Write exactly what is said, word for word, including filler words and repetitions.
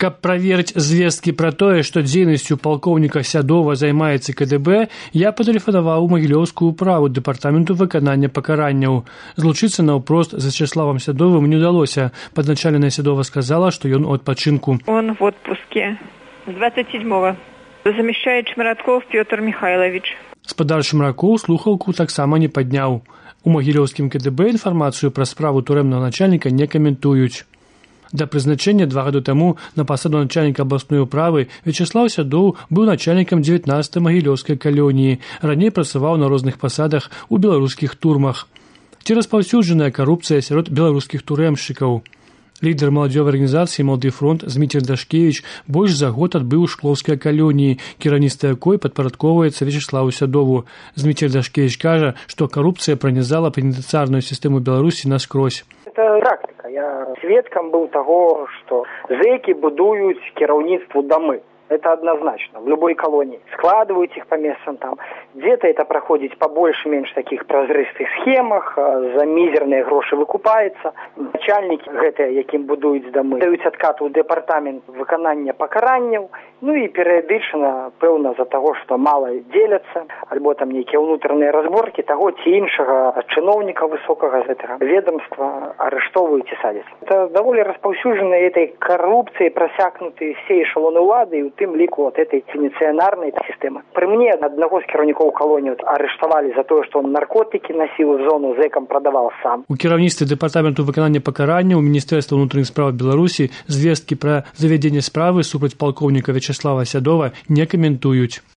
Каб праверыць звесткі пра тое, што дзейнасцю палкоўніка Сядова займаецца ка дэ бэ, я патэлефанаваў у Магілёўскую ўправу дэпартаменту выканання пакаранняў. Злучыцца наўпрост з Вячеславам Сядовым не ўдалося. Падначаленая Сядова сказала, што ён у адпачынку. Он в отпуске с двадцать седьмого. Замещает Шмаратков Пётр Михайлович. Спадар Шмаракоў слухаўку таксама не падняў. У Магілёўскім ка дэ бэ інфармацыю пра справу турэмнага начальніка не каментуюць. Да прызначэння два гады таму на пасаду начальніка абласной управы Вячеслаў Сядоў быў начальнікам дзевятнаццатай магілёўскай калоніі, раней працаваў на розных пасадах у беларускіх турмах. Ці распаўсюджаная карупцыя сярод беларускіх турэмшчыкаў. Лідар маладзёвай арганізацыі «Малады фронт» Зміцер Дашкевіч больш за год адбыў у шклоўскай калоніі, кіраўніцтва якой падпарадковваецца Вячеславу Сядову. Зміцер Дашкевіч кажа, што карупцыя пранізала пенітэнцыярную сістэму Беларусі наскрозь. Это практика. Я сведкам был того, что зэки будуют кіраўніцтву домы. Это однозначно. В любой колонии. Складывают их по местам там. Где-то это проходит по больше-меньше таких прозрыстых схемах, за мизерные гроши выкупается. Начальники, гэтыя, яким будують домы, дают откат у департамент выканання пакаранняў, ну и перыядычна, пэўна, за того, что мало делятся, альбо там некие внутренние разборки того ці іншага чыноўніка высокага з гэтага ведомства арыштоўваюць і садяць. Это довольно распаўсюджанной этой коррупции просякнуты все эшелоны улады, и в тым ліку от этой пенітэнцыярнай системы. При мне одного з кіраўнікоў колонии арыштовали за то, что он наркотики носил в зону, зэкам продавал сам. У кіраўніцтве дэпартаменту выканання пакарання ў Міністэрства ўнутраных спраў Беларусі звесткі пра завядзенне справы супраць палкоўніка Вячеслава Сядова не каментуюць.